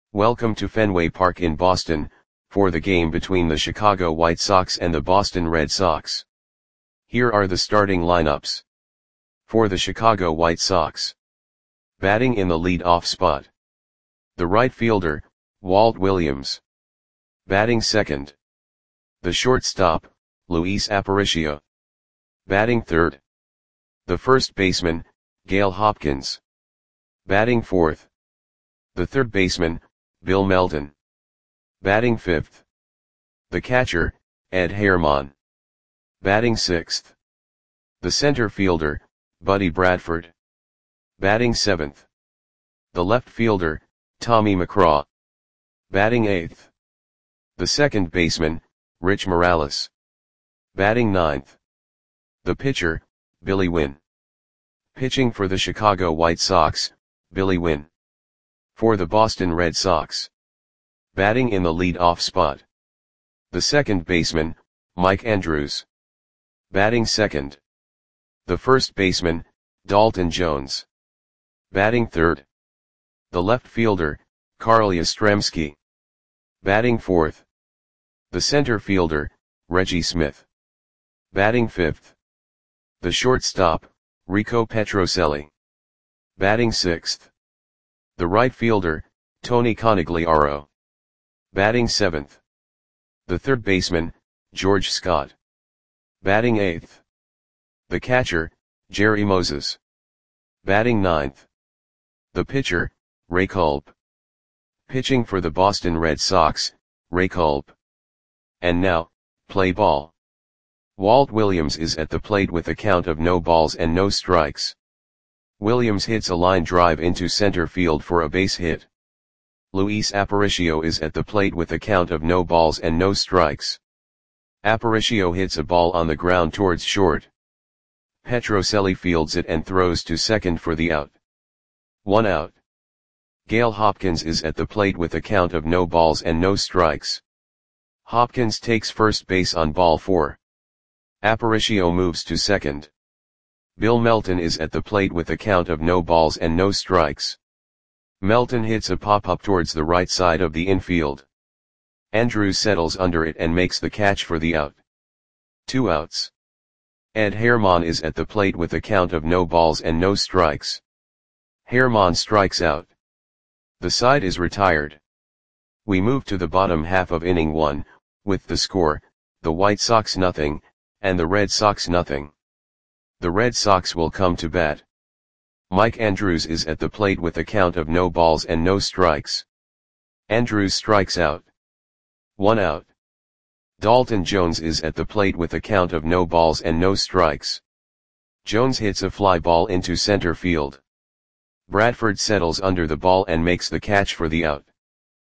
Welcome to Fenway Park in Boston, for the game between the Chicago White Sox and the Boston Red Sox. Here are the starting lineups. For the Chicago White Sox. Batting in the lead-off spot. The right fielder, Walt Williams. Batting second. The shortstop, Luis Aparicio. Batting third. The first baseman, Gail Hopkins. Batting fourth. The third baseman, Bill Melton. Batting fifth. The catcher, Ed Herman. Batting sixth. The center fielder, Buddy Bradford. Batting seventh. The left fielder, Tommy McCraw. Batting eighth. The second baseman, Rich Morales. Batting ninth. The pitcher, Billy Winn. Pitching for the Chicago White Sox, Billy Winn. For the Boston Red Sox. Batting in the lead-off spot. The second baseman, Mike Andrews. Batting second. The first baseman, Dalton Jones. Batting third. The left fielder, Carl Yastrzemski. Batting fourth. The center fielder, Reggie Smith. Batting fifth. The shortstop, Rico Petrocelli. Batting sixth. The right fielder, Tony Conigliaro. Batting seventh. The third baseman, George Scott. Batting eighth. The catcher, Jerry Moses. Batting ninth. The pitcher, Ray Culp. Pitching for the Boston Red Sox, Ray Culp. And now, play ball. Walt Williams is at the plate with a count of no balls and no strikes. Williams hits a line drive into center field for a base hit. Luis Aparicio is at the plate with a count of no balls and no strikes. Aparicio hits a ball on the ground towards short. Petrocelli fields it and throws to second for the out. 1 out. Gail Hopkins is at the plate with a count of no balls and no strikes. Hopkins takes first base on ball 4. Aparicio moves to second. Bill Melton is at the plate with a count of no balls and no strikes. Melton hits a pop-up towards the right side of the infield. Andrews settles under it and makes the catch for the out. 2 outs. Ed Herman is at the plate with a count of no balls and no strikes. Herman strikes out. The side is retired. We move to the bottom half of inning 1, with the score, the White Sox 0, and the Red Sox 0. The Red Sox will come to bat. Mike Andrews is at the plate with a count of no balls and no strikes. Andrews strikes out. 1 out. Dalton Jones is at the plate with a count of no balls and no strikes. Jones hits a fly ball into center field. Bradford settles under the ball and makes the catch for the out.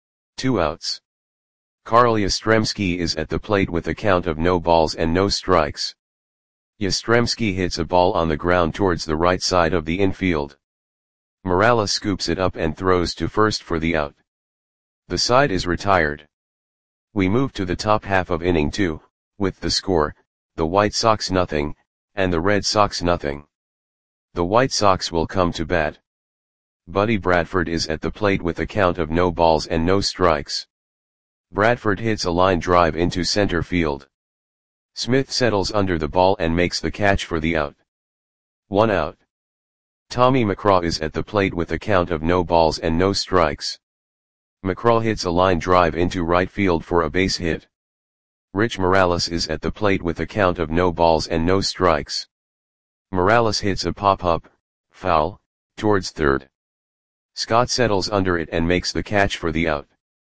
2 outs. Carl Yastrzemski is at the plate with a count of no balls and no strikes. Yastrzemski hits a ball on the ground towards the right side of the infield. Morales scoops it up and throws to first for the out. The side is retired. We move to the top half of inning 2, with the score, the White Sox 0, and the Red Sox 0. The White Sox will come to bat. Buddy Bradford is at the plate with a count of no balls and no strikes. Bradford hits a line drive into center field. Smith settles under the ball and makes the catch for the out. 1 out. Tommy McCraw is at the plate with a count of no balls and no strikes. McCraw hits a line drive into right field for a base hit. Rich Morales is at the plate with a count of no balls and no strikes. Morales hits a pop-up, foul, towards third. Scott settles under it and makes the catch for the out.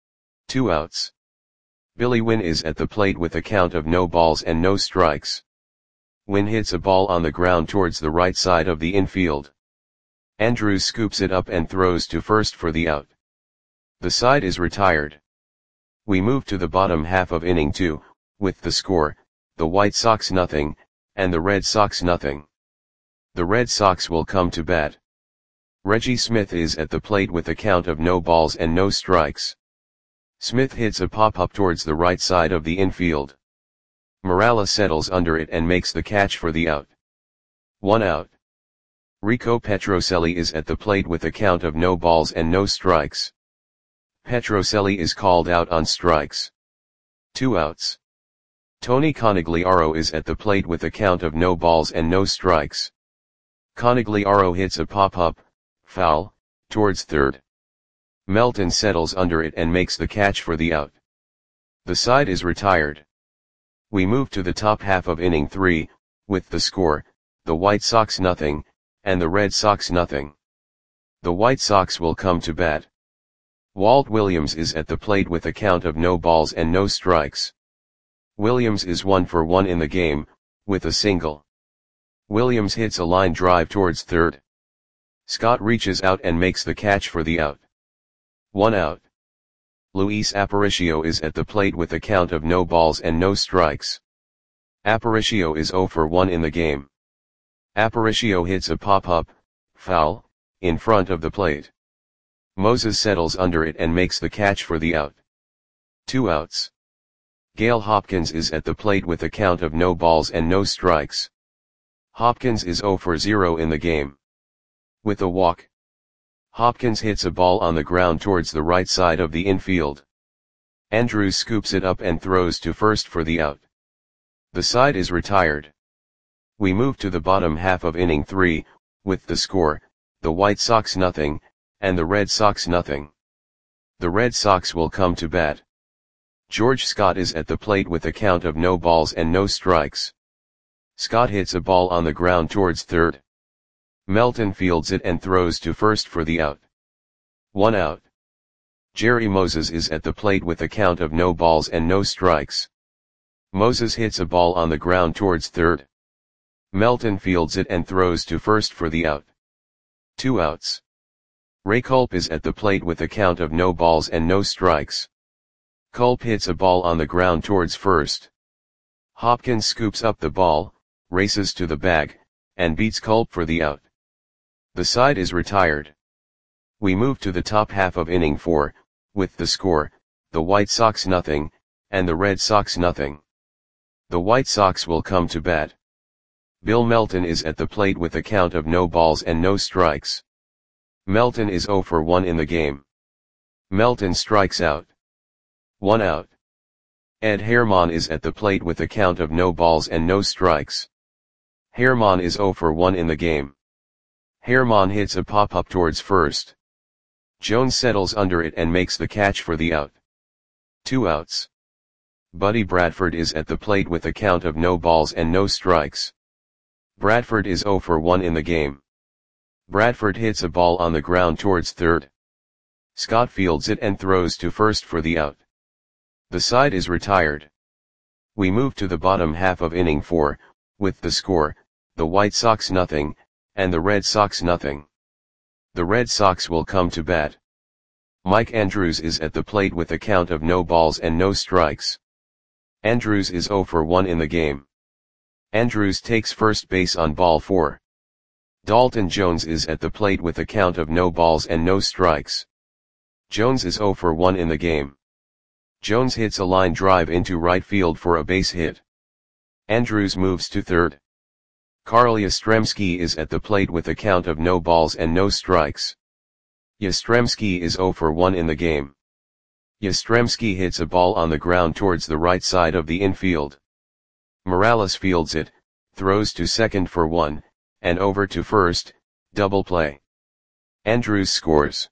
2 outs. Billy Winn is at the plate with a count of no balls and no strikes. Winn hits a ball on the ground towards the right side of the infield. Andrews scoops it up and throws to first for the out. The side is retired. We move to the bottom half of inning 2, with the score, the White Sox 0, and the Red Sox 0. The Red Sox will come to bat. Reggie Smith is at the plate with a count of no balls and no strikes. Smith hits a pop-up towards the right side of the infield. Morales settles under it and makes the catch for the out. 1 out. Rico Petrocelli is at the plate with a count of no balls and no strikes. Petrocelli is called out on strikes. 2 outs. Tony Conigliaro is at the plate with a count of no balls and no strikes. Conigliaro hits a pop-up, foul, towards third. Melton settles under it and makes the catch for the out. The side is retired. We move to the top half of inning 3, with the score, the White Sox nothing, and the Red Sox nothing. The White Sox will come to bat. Walt Williams is at the plate with a count of no balls and no strikes. Williams is 1 for 1 in the game, with a single. Williams hits a line drive towards third. Scott reaches out and makes the catch for the out. 1 out. Luis Aparicio is at the plate with a count of no balls and no strikes. Aparicio is 0 for 1 in the game. Aparicio hits a pop-up, foul, in front of the plate. Moses settles under it and makes the catch for the out. 2 outs. Gale Hopkins is at the plate with a count of no balls and no strikes. Hopkins is 0 for 0 in the game. With a walk, Hopkins hits a ball on the ground towards the right side of the infield. Andrews scoops it up and throws to first for the out. The side is retired. We move to the bottom half of inning 3, with the score, the White Sox nothing, and the Red Sox nothing. The Red Sox will come to bat. George Scott is at the plate with a count of no balls and no strikes. Scott hits a ball on the ground towards third. Melton fields it and throws to first for the out. 1 out. Jerry Moses is at the plate with a count of no balls and no strikes. Moses hits a ball on the ground towards third. Melton fields it and throws to first for the out. 2 outs. Ray Culp is at the plate with a count of no balls and no strikes. Culp hits a ball on the ground towards first. Hopkins scoops up the ball, races to the bag, and beats Culp for the out. The side is retired. We move to the top half of inning 4, with the score, the White Sox nothing, and the Red Sox nothing. The White Sox will come to bat. Bill Melton is at the plate with a count of no balls and no strikes. Melton is 0 for 1 in the game. Melton strikes out. 1 out. Ed Herman is at the plate with a count of no balls and no strikes. Herman is 0 for 1 in the game. Herman hits a pop-up towards first. Jones settles under it and makes the catch for the out. 2 outs. Buddy Bradford is at the plate with a count of no balls and no strikes. Bradford is 0 for 1 in the game. Bradford hits a ball on the ground towards third. Scott fields it and throws to first for the out. The side is retired. We move to the bottom half of inning 4, with the score, the White Sox nothing, and the Red Sox nothing. The Red Sox will come to bat. Mike Andrews is at the plate with a count of no balls and no strikes. Andrews is 0 for 1 in the game. Andrews takes first base on ball 4. Dalton Jones is at the plate with a count of no balls and no strikes. Jones is 0 for 1 in the game. Jones hits a line drive into right field for a base hit. Andrews moves to third. Carl Yastrzemski is at the plate with a count of no balls and no strikes. Yastrzemski is 0 for 1 in the game. Yastrzemski hits a ball on the ground towards the right side of the infield. Morales fields it, throws to second for 1, and over to first, double play. Andrews scores.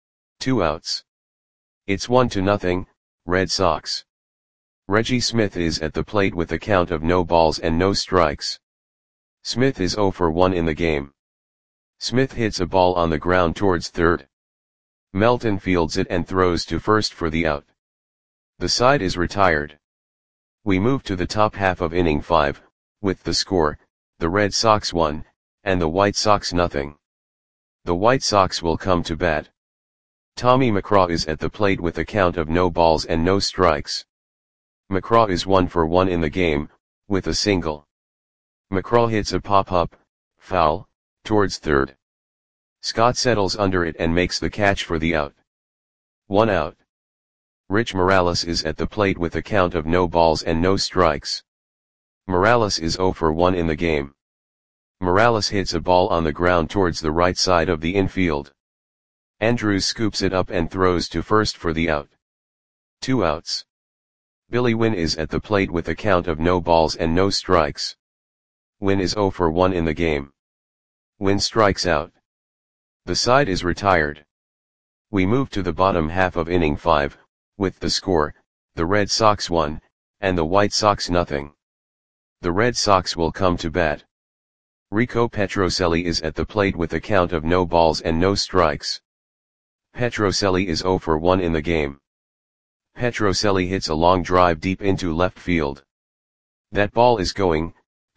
2 outs. It's 1-0, Red Sox. Reggie Smith is at the plate with a count of no balls and no strikes. Smith is 0 for 1 in the game. Smith hits a ball on the ground towards third. Melton fields it and throws to first for the out. The side is retired. We move to the top half of inning 5, with the score, the Red Sox 1, and the White Sox nothing. The White Sox will come to bat. Tommy McCraw is at the plate with a count of no balls and no strikes. McCraw is 1 for 1 in the game, with a single. McCraw hits a pop-up, foul, towards third. Scott settles under it and makes the catch for the out. 1 out. Rich Morales is at the plate with a count of no balls and no strikes. Morales is 0 for 1 in the game. Morales hits a ball on the ground towards the right side of the infield. Andrews scoops it up and throws to first for the out. 2 outs. Billy Wynn is at the plate with a count of no balls and no strikes. Wynn is 0 for 1 in the game. Wynn strikes out. The side is retired. We move to the bottom half of inning 5, with the score, the Red Sox 1, and the White Sox nothing. The Red Sox will come to bat. Rico Petrocelli is at the plate with a count of no balls and no strikes. Petrocelli is 0 for 1 in the game. Petrocelli hits a long drive deep into left field. That ball is gone.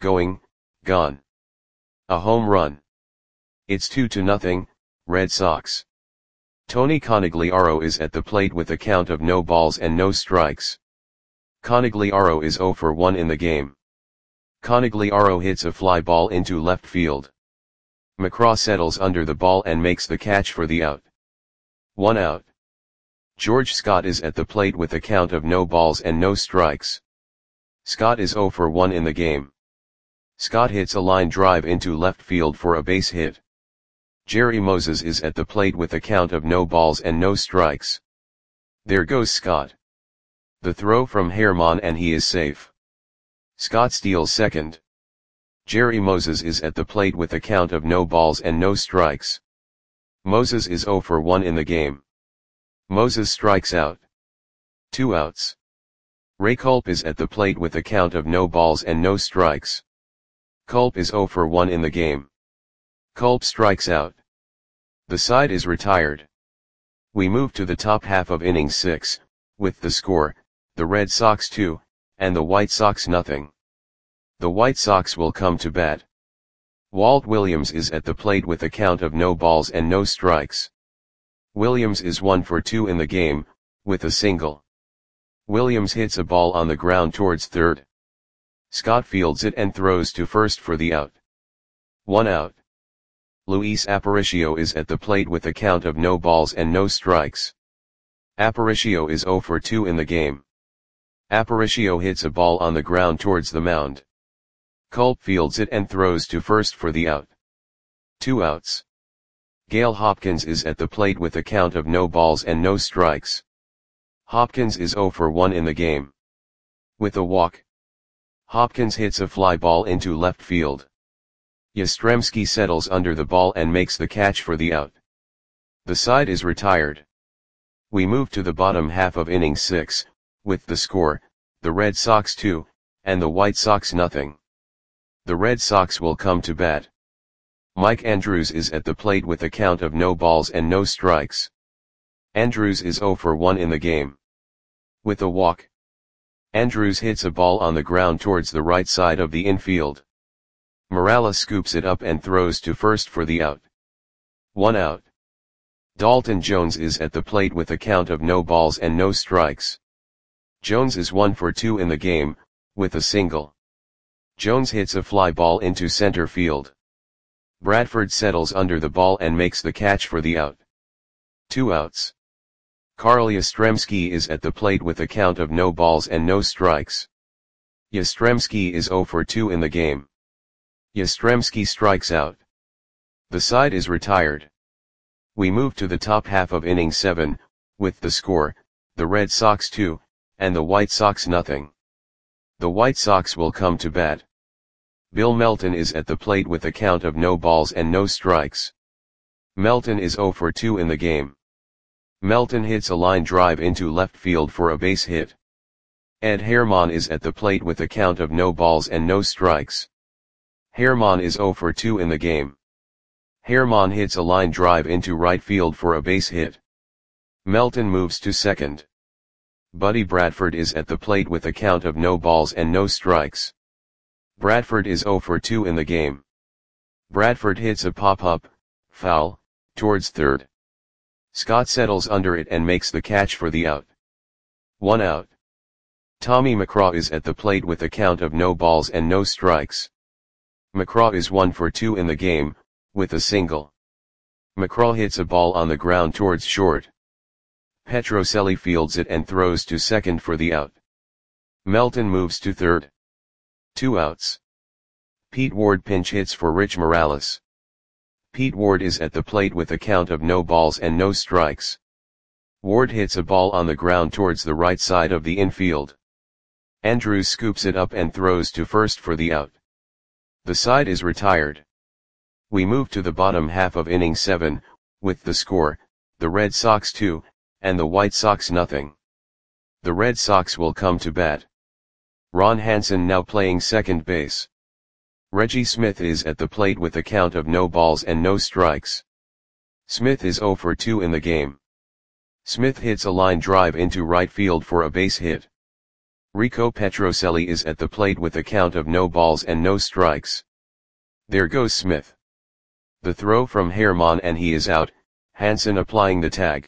A home run. It's 2-0, Red Sox. Tony Conigliaro is at the plate with a count of no balls and no strikes. Conigliaro is 0 for 1 in the game. Conigliaro hits a fly ball into left field. McCraw settles under the ball and makes the catch for the out. 1 out. George Scott is at the plate with a count of no balls and no strikes. Scott is 0 for 1 in the game. Scott hits a line drive into left field for a base hit. Jerry Moses is at the plate with a count of no balls and no strikes. There goes Scott. The throw from Herman and he is safe. Scott steals second. Jerry Moses is at the plate with a count of no balls and no strikes. Moses is 0 for 1 in the game. Moses strikes out. 2 outs. Ray Culp is at the plate with a count of no balls and no strikes. Culp is 0 for 1 in the game. Culp strikes out. The side is retired. We move to the top half of inning 6, with the score, the Red Sox 2, and the White Sox nothing. The White Sox will come to bat. Walt Williams is at the plate with a count of no balls and no strikes. Williams is 1 for 2 in the game, with a single. Williams hits a ball on the ground towards third. Scott fields it and throws to first for the out. 1 out. Luis Aparicio is at the plate with a count of no balls and no strikes. Aparicio is 0 for 2 in the game. Aparicio hits a ball on the ground towards the mound. Culp fields it and throws to first for the out. 2 outs. Gale Hopkins is at the plate with a count of no balls and no strikes. Hopkins is 0 for 1 in the game. With a walk. Hopkins hits a fly ball into left field. Yastrzemski settles under the ball and makes the catch for the out. The side is retired. We move to the bottom half of inning 6, with the score, the Red Sox 2, and the White Sox nothing. The Red Sox will come to bat. Mike Andrews is at the plate with a count of no balls and no strikes. Andrews is 0 for 1 in the game. With a walk. Andrews hits a ball on the ground towards the right side of the infield. Morales scoops it up and throws to first for the out. 1 out. Dalton Jones is at the plate with a count of no balls and no strikes. Jones is 1 for 2 in the game, with a single. Jones hits a fly ball into center field. Bradford settles under the ball and makes the catch for the out. 2 outs. Carl Yastrzemski is at the plate with a count of no balls and no strikes. Yastrzemski is 0 for 2 in the game. Yastrzemski strikes out. The side is retired. We move to the top half of inning 7, with the score, the Red Sox 2, and the White Sox nothing. The White Sox will come to bat. Bill Melton is at the plate with a count of no balls and no strikes. Melton is 0 for 2 in the game. Melton hits a line drive into left field for a base hit. Ed Herman is at the plate with a count of no balls and no strikes. Herman is 0 for 2 in the game. Herman hits a line drive into right field for a base hit. Melton moves to second. Buddy Bradford is at the plate with a count of no balls and no strikes. Bradford is 0 for 2 in the game. Bradford hits a pop-up, foul, towards third. Scott settles under it and makes the catch for the out. 1 out. Tommy McCraw is at the plate with a count of no balls and no strikes. McCraw is 1 for 2 in the game, with a single. McCraw hits a ball on the ground towards short. Petrocelli fields it and throws to second for the out. Melton moves to third. 2 outs. Pete Ward pinch hits for Rich Morales. Pete Ward is at the plate with a count of no balls and no strikes. Ward hits a ball on the ground towards the right side of the infield. Andrews scoops it up and throws to first for the out. The side is retired. We move to the bottom half of inning 7, with the score, the Red Sox 2, and the White Sox nothing. The Red Sox will come to bat. Ron Hansen now playing second base. Reggie Smith is at the plate with a count of no balls and no strikes. Smith is 0 for 2 in the game. Smith hits a line drive into right field for a base hit. Rico Petrocelli is at the plate with a count of no balls and no strikes. There goes Smith. The throw from Herman and he is out, Hansen applying the tag.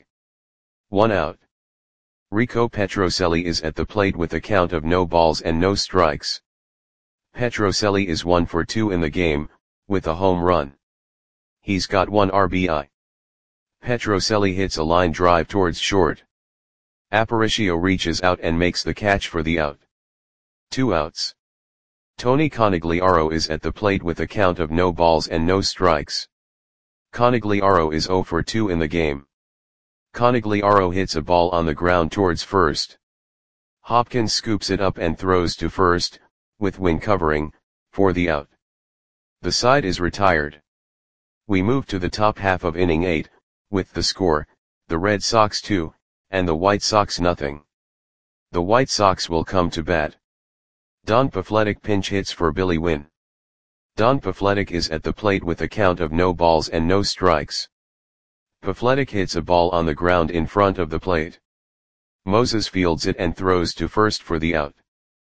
1 out. Rico Petrocelli is at the plate with a count of no balls and no strikes. Petrocelli is 1 for 2 in the game, with a home run. He's got 1 RBI. Petrocelli hits a line drive towards short. Aparicio reaches out and makes the catch for the out. 2 outs. Tony Conigliaro is at the plate with a count of no balls and no strikes. Conigliaro is 0 for 2 in the game. Conigliaro hits a ball on the ground towards first. Hopkins scoops it up and throws to first, with Wynn covering, for the out. The side is retired. We move to the top half of inning 8, with the score, the Red Sox 2, and the White Sox nothing. The White Sox will come to bat. Don Pafletic pinch hits for Billy Wynn. Don Pafletic is at the plate with a count of no balls and no strikes. Pafletic hits a ball on the ground in front of the plate. Moses fields it and throws to first for the out.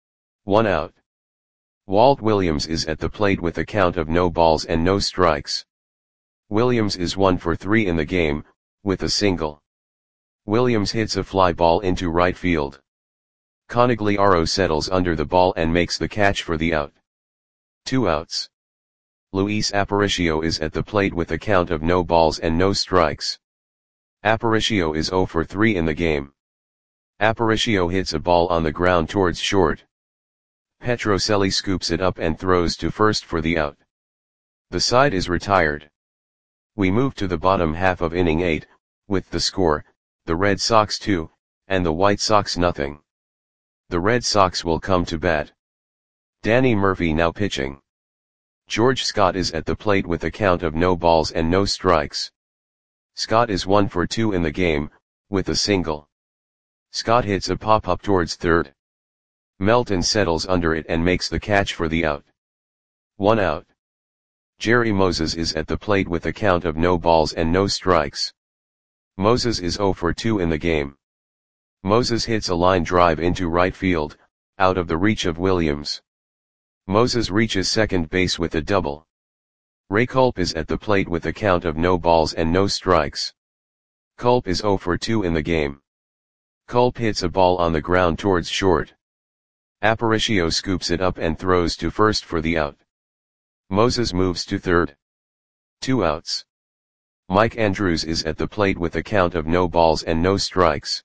1 out. Walt Williams is at the plate with a count of no balls and no strikes. Williams is 1 for 3 in the game, with a single. Williams hits a fly ball into right field. Conigliaro settles under the ball and makes the catch for the out. 2 outs. Luis Aparicio is at the plate with a count of no balls and no strikes. Aparicio is 0 for 3 in the game. Aparicio hits a ball on the ground towards short. Petrocelli scoops it up and throws to first for the out. The side is retired. We move to the bottom half of inning 8, with the score, the Red Sox 2, and the White Sox nothing. The Red Sox will come to bat. Danny Murphy now pitching. George Scott is at the plate with a count of no balls and no strikes. Scott is 1 for 2 in the game, with a single. Scott hits a pop-up towards third. Melton settles under it and makes the catch for the out. 1 out. Jerry Moses is at the plate with a count of no balls and no strikes. Moses is 0 for 2 in the game. Moses hits a line drive into right field, out of the reach of Williams. Moses reaches second base with a double. Ray Culp is at the plate with a count of no balls and no strikes. Culp is 0 for 2 in the game. Culp hits a ball on the ground towards short. Aparicio scoops it up and throws to first for the out. Moses moves to third. 2 outs. Mike Andrews is at the plate with a count of no balls and no strikes.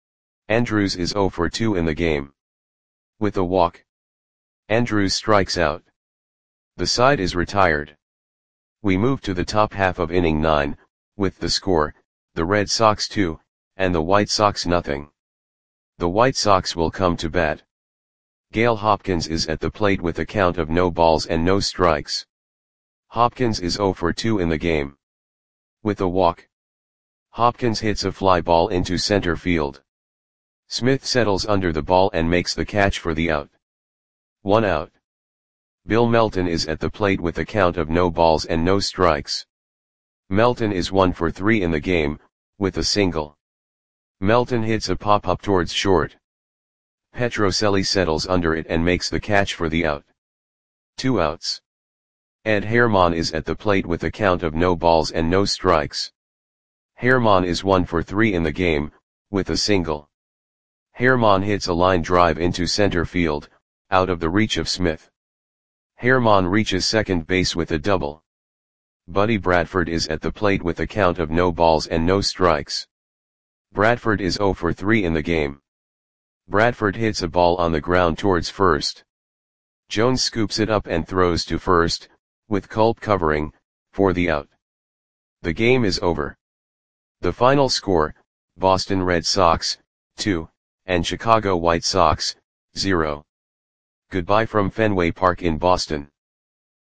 Andrews is 0 for 2 in the game. With a walk, Andrews strikes out. The side is retired. We move to the top half of inning 9, with the score, the Red Sox 2, and the White Sox nothing. The White Sox will come to bat. Gale Hopkins is at the plate with a count of no balls and no strikes. Hopkins is 0 for 2 in the game. With a walk, Hopkins hits a fly ball into center field. Smith settles under the ball and makes the catch for the out. 1 out. Bill Melton is at the plate with a count of no balls and no strikes. Melton is 1 for 3 in the game, with a single. Melton hits a pop-up towards short. Petrocelli settles under it and makes the catch for the out. 2 outs. Ed Herman is at the plate with a count of no balls and no strikes. Herman is 1 for 3 in the game, with a single. Herman hits a line drive into center field, out of the reach of Smith. Herman reaches second base with a double. Buddy Bradford is at the plate with a count of no balls and no strikes. Bradford is 0 for 3 in the game. Bradford hits a ball on the ground towards first. Jones scoops it up and throws to first, with Culp covering, for the out. The game is over. The final score, Boston Red Sox, 2, and Chicago White Sox, 0. Goodbye from Fenway Park in Boston.